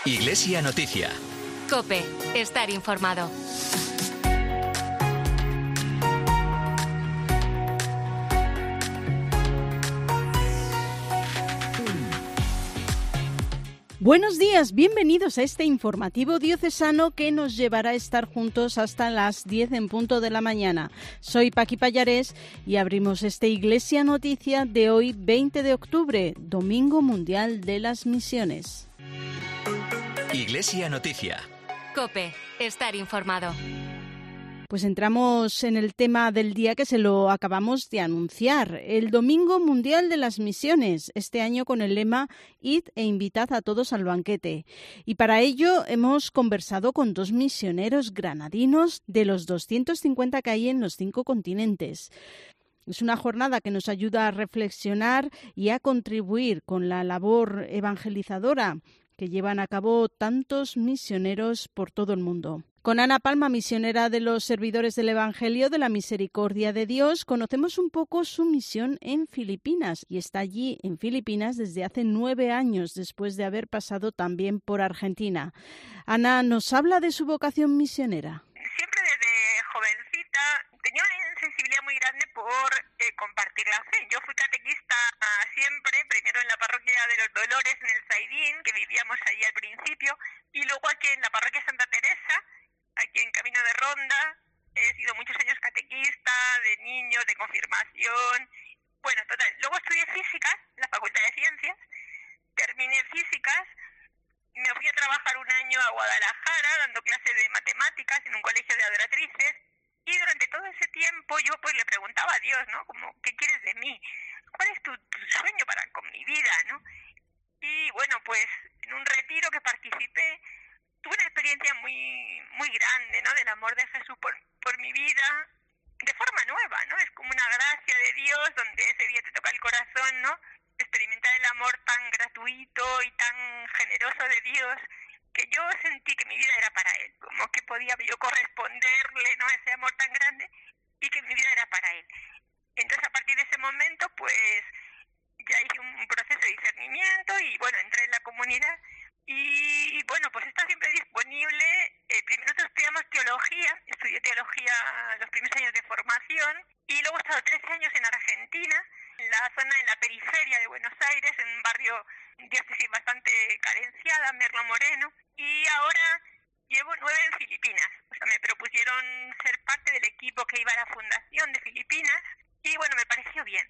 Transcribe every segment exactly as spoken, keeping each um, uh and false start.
Iglesia Noticia. COPE. Estar informado. Buenos días, bienvenidos a este informativo diocesano que nos llevará a estar juntos hasta las diez en punto de la mañana. Soy Paqui Pallarés y abrimos esta Iglesia Noticia de hoy, veinte de octubre, Domingo Mundial de las Misiones. Iglesia Noticia. COPE. Estar informado. Pues entramos en el tema del día que se lo acabamos de anunciar, el Domingo Mundial de las Misiones, este año con el lema Id e invitad a todos al banquete. Y para ello hemos conversado con dos misioneros granadinos de los doscientos cincuenta que hay en los cinco continentes. Es una jornada que nos ayuda a reflexionar y a contribuir con la labor evangelizadora que llevan a cabo tantos misioneros por todo el mundo. Con Ana Palma, misionera de los servidores del Evangelio de la Misericordia de Dios, conocemos un poco su misión en Filipinas y está allí en Filipinas desde hace nueve años, después de haber pasado también por Argentina. Ana nos habla de su vocación misionera. Siempre desde jovencita tenía una sensibilidad muy grande por eh, compartir la fe. Yo fui catequista siempre, primero en la parroquia de los Dolores, en el Zaidín, que vivíamos allí al principio, y luego aquí en la parroquia Santa Teresa, aquí en Camino de Ronda. He sido muchos años catequista, de niños, de confirmación. Bueno, total. Luego estudié físicas en la Facultad de Ciencias, terminé físicas, me fui a trabajar un año a Guadalajara dando clases de matemáticas en un colegio de adoratrices, y durante todo ese tiempo yo pues le preguntaba a Dios, ¿no? Como, ¿qué quieres de mí? ¿Cuál es tu, tu sueño para con mi vida, no? Y bueno, pues en un retiro que participé, tuve una experiencia muy muy grande, ¿no? Del amor de Jesús por, por mi vida, de forma nueva, ¿no? Es como una gracia de Dios donde ese día te toca el corazón, ¿no? Experimentar el amor tan gratuito y tan generoso de Dios, que yo sentí que mi vida era para Él, como que podía yo corresponderle, ¿no? Ese amor tan grande, y que mi vida era para Él. Entonces, a partir de ese momento, pues, ya hice un proceso de discernimiento y, bueno, entré en la comunidad. Y bueno, pues está siempre disponible. Eh, primero nosotros estudiamos teología, estudié teología los primeros años de formación, y luego he estado trece años en Argentina, en la zona, en la periferia de Buenos Aires, en un barrio, diócesis bastante carenciada, Merlo Moreno, y ahora llevo nueve en Filipinas. O sea, me propusieron ser parte del equipo que iba a la fundación de Filipinas, y bueno, me pareció bien.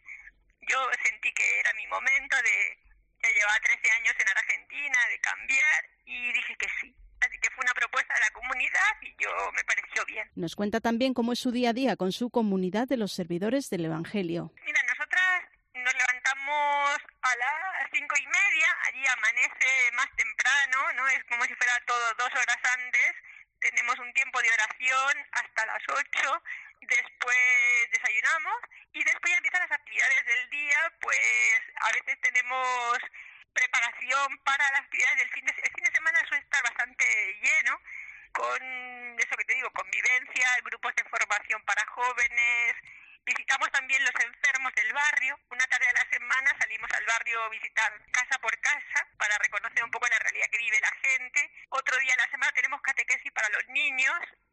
Yo sentí que era mi momento de... Ya llevaba trece años en Argentina, de cambiar, y dije que sí. Así que fue una propuesta de la comunidad y yo me pareció bien. Nos cuenta también cómo es su día a día con su comunidad de los servidores del Evangelio. Mira, nosotras nos levantamos a las cinco y media, allí amanece más temprano, ¿no? Es como si fuera todo dos horas antes. Tenemos un tiempo de oración hasta las ocho, después desayunamos y después ya empiezan las actividades del día. Pues a veces tenemos preparación para las actividades del fin de semana. El fin de semana suele estar bastante lleno, con eso que te digo, convivencia, grupos de formación para jóvenes. Visitamos también los enfermos del barrio. Una tarde a la semana salimos al barrio a visitar casa por casa para reconocer un poco la realidad que vive la gente. Otro día a la semana tenemos catequesis para los niños.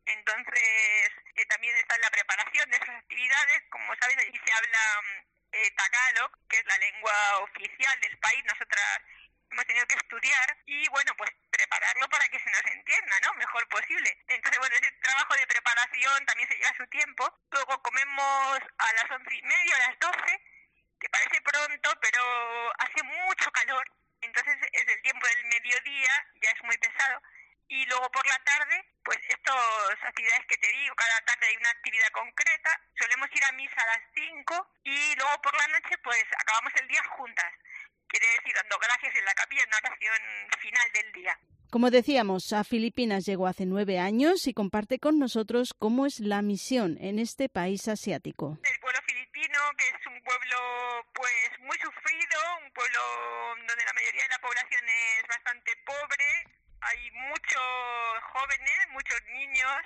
Entonces eh, también está en la preparación de esas actividades. Como sabes, allí se habla eh, Tagalog, que es la lengua oficial del país. Nosotras hemos tenido que estudiar y, bueno, pues prepararlo para que se nos entienda, ¿no? Mejor posible. Entonces, bueno, ese trabajo de preparación también se lleva su tiempo. Luego comemos a las once y media, a las doce, que parece pronto, pero hace mucho calor. Entonces, es el tiempo del mediodía, ya es muy pesado. Y luego por la tarde, pues estas actividades que te digo, cada tarde hay una actividad concreta. Solemos ir a misa a las cinco y luego por la noche, pues acabamos el día juntas. Quiere decir, dando gracias en la capilla, en una oración final del día. Como decíamos, a Filipinas llegó hace nueve años y comparte con nosotros cómo es la misión en este país asiático. El pueblo filipino, que es un pueblo pues muy sufrido, un pueblo donde la mayoría de la población es bastante pobre, hay muchos jóvenes, muchos niños,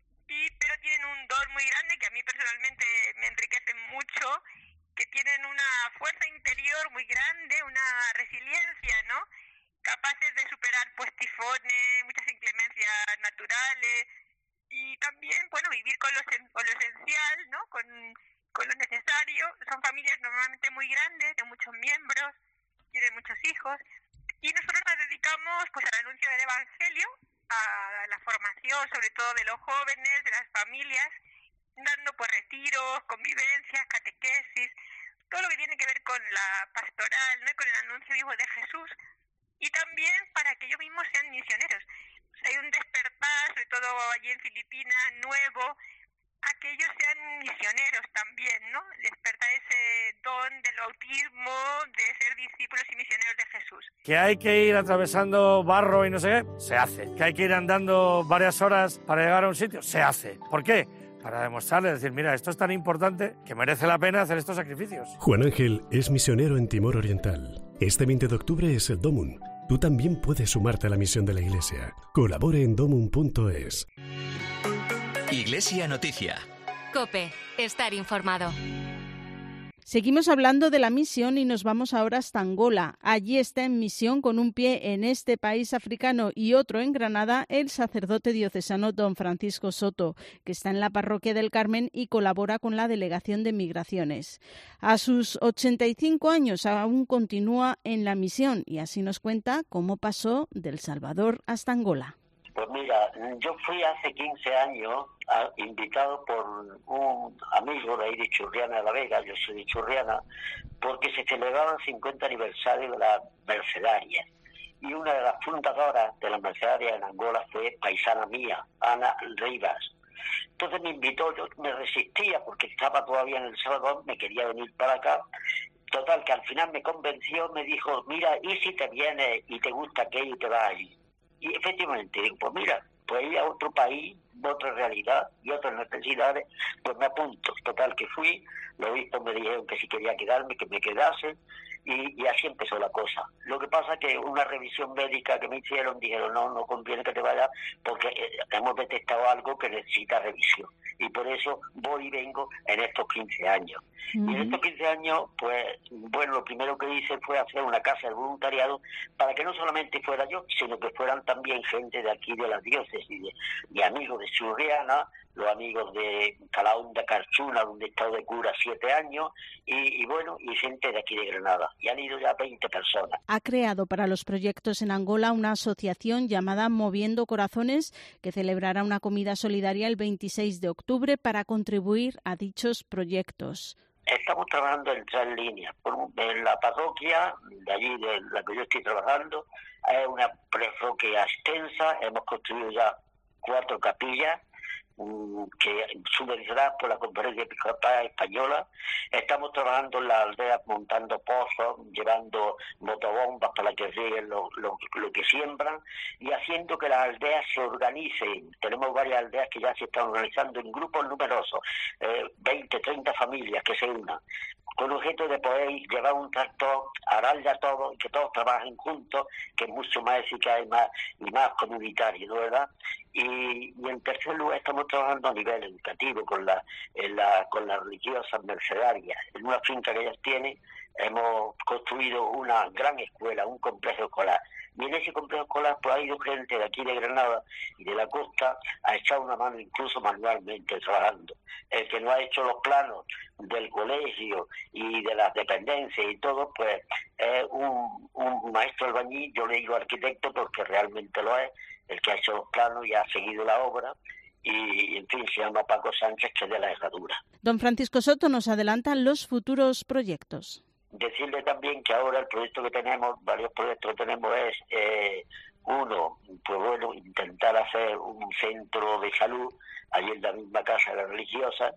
y pero tienen un don muy grande que a mí personalmente me enriquece mucho, que tienen una fuerza interior muy grande, una resiliencia, ¿no? Capaces de superar pues tifones, culturales y también, bueno, vivir con lo, con lo esencial, ¿no? Con, con lo necesario. Son familias normalmente muy grandes, de muchos miembros, tienen muchos hijos, y nosotros nos dedicamos pues al anuncio del Evangelio, a la formación sobre todo de los jóvenes, de las familias, dando pues retiros, convivencias, catequesis, todo lo que tiene que ver con la pastoral, ¿no? Con el anuncio vivo de Jesús, y también para que ellos mismos sean misioneros. Pues hay un despertar, sobre todo allí en Filipinas, nuevo, a que ellos sean misioneros también, ¿no? Despertar ese don del bautismo, de ser discípulos y misioneros de Jesús. Que hay que ir atravesando barro y no sé qué, se hace. Que hay que ir andando varias horas para llegar a un sitio, se hace. ¿Por qué? Para demostrarles, decir, mira, esto es tan importante que merece la pena hacer estos sacrificios. Juan Ángel es misionero en Timor Oriental. Este veinte de octubre es el Domun. Tú también puedes sumarte a la misión de la Iglesia. Colabore en domun punto es. Iglesia Noticia. COPE. Estar informado. Seguimos hablando de la misión y nos vamos ahora hasta Angola. Allí está en misión con un pie en este país africano y otro en Granada el sacerdote diocesano don Francisco Soto, que está en la parroquia del Carmen y colabora con la Delegación de Migraciones. A sus ochenta y cinco años aún continúa en la misión y así nos cuenta cómo pasó del Salvador hasta Angola. Pues mira, yo fui hace quince años a, invitado por un amigo de ahí de Churriana de la Vega, yo soy de Churriana, porque se celebraba el cincuenta aniversario de las mercedarias. Y una de las fundadoras de las mercedarias en Angola fue paisana mía, Ana Rivas. Entonces me invitó, yo me resistía porque estaba todavía en El Salvador, me quería venir para acá. Total, que al final me convenció, me dijo, mira, ¿y si te vienes y te gusta aquello y te vas allí? Y efectivamente, digo, pues mira, pues ir a otro país, otra realidad y otras necesidades, pues me apunto. Total, que fui, los obispos me dijeron que si quería quedarme, que me quedase, y, y así empezó la cosa. Lo que pasa es que una revisión médica que me hicieron, dijeron, no, no conviene que te vayas, porque eh, hemos detectado algo que necesita revisión. Y por eso voy y vengo en estos quince años. Uh-huh. Y en estos quince años, pues, bueno, lo primero que hice fue hacer una casa de voluntariado para que no solamente fuera yo, sino que fueran también gente de aquí de las diócesis, de, de amigos de Churriana, los amigos de Calahonda, Carchuna, donde he estado de cura siete años, y, y bueno, y gente de aquí de Granada. Y han ido ya veinte personas. Ha creado para los proyectos en Angola una asociación llamada Moviendo Corazones, que celebrará una comida solidaria el veintiséis de octubre para contribuir a dichos proyectos. Estamos trabajando en tres líneas. Por un, en la parroquia, de allí de la que yo estoy trabajando, es una parroquia extensa, hemos construido ya cuatro capillas, que subvencionadas por la Conferencia Episcopal Española. Estamos trabajando en las aldeas montando pozos, llevando motobombas para que rieguen lo, lo, lo que siembran y haciendo que las aldeas se organicen. Tenemos varias aldeas que ya se están organizando en grupos numerosos, eh, veinte, treinta familias que se unan, con objeto de poder llevar un tractor, ararle a todos y que todos trabajen juntos, que es mucho más eficaz y más, y más comunitario, ¿no, verdad? Y, y en tercer lugar estamos trabajando a nivel educativo con la, en la con las religiosas mercedarias. En una finca que ellas tienen hemos construido una gran escuela, un complejo escolar. Y en ese complejo escolar pues ha ido gente de aquí de Granada y de la costa a echar una mano incluso manualmente trabajando. El que no ha hecho los planos del colegio y de las dependencias y todo, pues es un, un maestro albañil, yo le digo arquitecto porque realmente lo es, el que ha hecho los planos y ha seguido la obra. Y, en fin, se llama Paco Sánchez, que es de la Herradura. Don Francisco Soto nos adelanta los futuros proyectos. Decirle también que ahora el proyecto que tenemos, varios proyectos que tenemos es, eh, uno, pues bueno, intentar hacer un centro de salud allí en la misma casa de la religiosa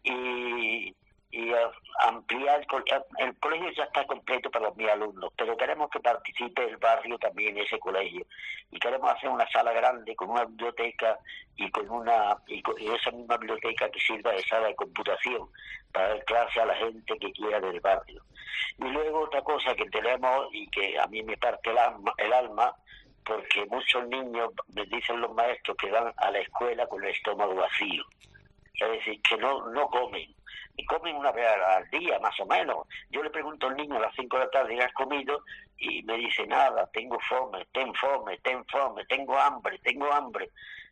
y, y uh, ampliar, el, el colegio ya está completo para los mil alumnos, pero queremos que participe el barrio también en ese colegio y queremos hacer una sala grande con una biblioteca y con una y, con, y esa misma biblioteca que sirva de sala de computación para dar clase a la gente que quiera del barrio. Y luego otra cosa que tenemos y que a mí me parte el alma, el alma porque muchos niños, me dicen los maestros, que van a la escuela con el estómago vacío, es decir, que no, no comen. Y comen una vez al día, más o menos. Yo le pregunto al niño a las cinco de la tarde, ¿has comido? Y me dice, nada, tengo fome, ten fome, ten fome, tengo hambre, tengo hambre.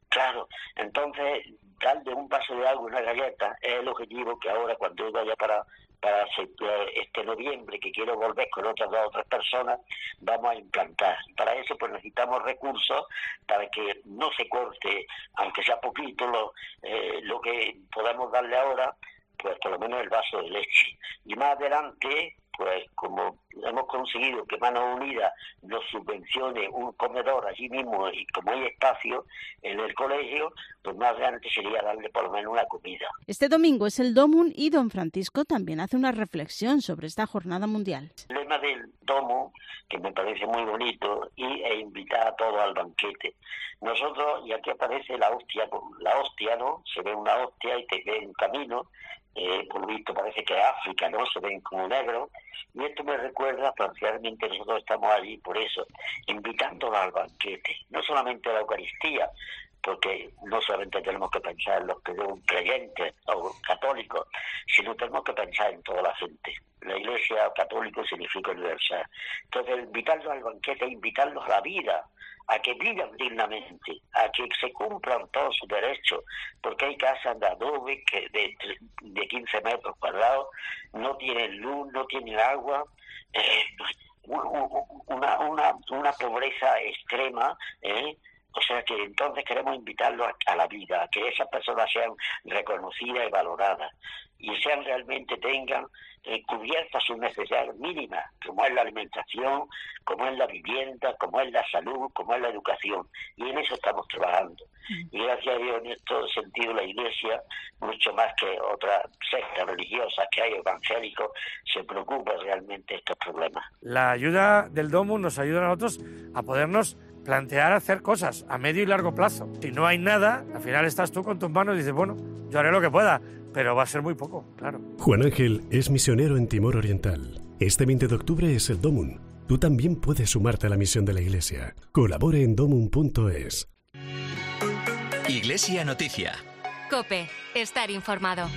Claro, entonces darle un vaso de agua y una galleta es el objetivo que ahora cuando yo vaya para para este noviembre, que quiero volver con otras dos o tres personas, vamos a implantar. Para eso pues necesitamos recursos para que no se corte, aunque sea poquito, lo, eh, lo que podemos darle ahora, pues por lo menos el vaso de leche. Y más adelante, pues como hemos conseguido que Manos Unidas nos subvencione un comedor allí mismo y como hay espacio en el colegio, pues más adelante sería darle por lo menos una comida. Este domingo es el Domun y don Francisco también hace una reflexión sobre esta jornada mundial. El lema del Domun, que me parece muy bonito, y e invitar a todos al banquete. Nosotros, y aquí aparece la hostia, la hostia, ¿no? Se ve una hostia y te ve un camino. Eh, por lo visto parece que es África, ¿no? Se ven como negros, y esto me recuerda, parcialmente nosotros estamos allí por eso, invitándolos al banquete, no solamente a la Eucaristía, porque no solamente tenemos que pensar en los creyentes o católicos, sino tenemos que pensar en toda la gente. La Iglesia católica significa universal. Entonces, invitarlos al banquete, invitarlos a la vida, a que vivan dignamente, a que se cumplan todos sus derechos, porque hay casas de adobe que de, de quince metros cuadrados, no tienen luz, no tienen agua, eh, una, una, una pobreza extrema, ¿eh? O sea que entonces queremos invitarlos a, a la vida, a que esas personas sean reconocidas y valoradas y sean realmente tengan eh, cubiertas sus necesidades mínimas, como es la alimentación, como es la vivienda, como es la salud, como es la educación. Y en eso estamos trabajando. Y gracias a Dios en este sentido la Iglesia, mucho más que otras sectas religiosas que hay evangélicos, se preocupa realmente de estos problemas. La ayuda del Domun nos ayuda a nosotros a podernos plantear hacer cosas a medio y largo plazo. Si no hay nada, al final estás tú con tus manos y dices, bueno, yo haré lo que pueda, pero va a ser muy poco, claro. Juan Ángel es misionero en Timor Oriental. Este veinte de octubre es el Domun. Tú también puedes sumarte a la misión de la Iglesia. Colabore en domun punto es. Iglesia Noticia. COPE. Estar informado.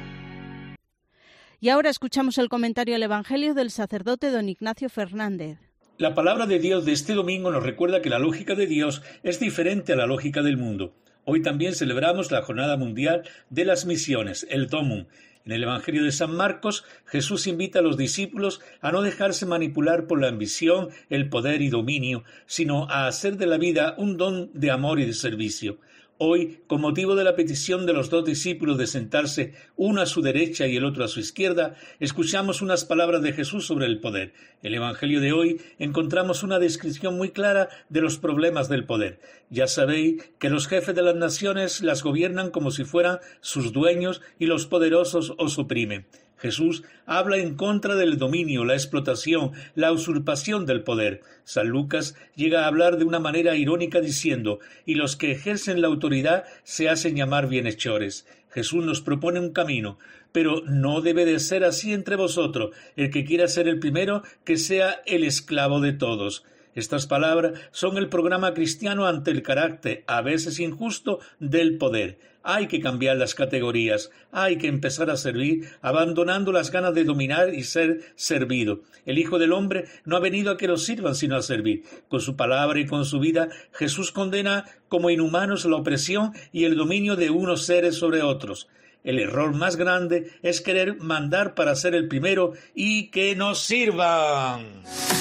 Y ahora escuchamos el comentario al Evangelio del sacerdote don Ignacio Fernández. La palabra de Dios de este domingo nos recuerda que la lógica de Dios es diferente a la lógica del mundo. Hoy también celebramos la Jornada Mundial de las Misiones, el Domun. En el Evangelio de San Marcos, Jesús invita a los discípulos a no dejarse manipular por la ambición, el poder y dominio, sino a hacer de la vida un don de amor y de servicio. Hoy, con motivo de la petición de los dos discípulos de sentarse uno a su derecha y el otro a su izquierda, escuchamos unas palabras de Jesús sobre el poder. En el Evangelio de hoy encontramos una descripción muy clara de los problemas del poder. Ya sabéis que los jefes de las naciones las gobiernan como si fueran sus dueños y los poderosos os oprimen. Jesús habla en contra del dominio, la explotación, la usurpación del poder. San Lucas llega a hablar de una manera irónica diciendo, y los que ejercen la autoridad se hacen llamar bienhechores. Jesús nos propone un camino, pero no debe de ser así entre vosotros. El que quiera ser el primero, que sea el esclavo de todos. Estas palabras son el programa cristiano ante el carácter, a veces injusto, del poder. Hay que cambiar las categorías, hay que empezar a servir, abandonando las ganas de dominar y ser servido. El Hijo del Hombre no ha venido a que lo sirvan, sino a servir. Con su palabra y con su vida, Jesús condena como inhumanos la opresión y el dominio de unos seres sobre otros. El error más grande es querer mandar para ser el primero y que nos sirvan.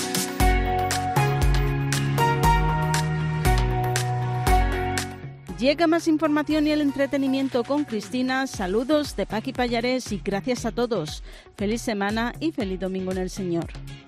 Llega más información y el entretenimiento con Cristina. Saludos de Paqui Pallarés y gracias a todos. Feliz semana y feliz domingo en el Señor.